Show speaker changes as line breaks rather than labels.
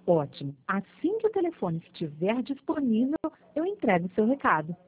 Ótimo. Assim que o telefone estiver disponível, eu entrego o seu recado.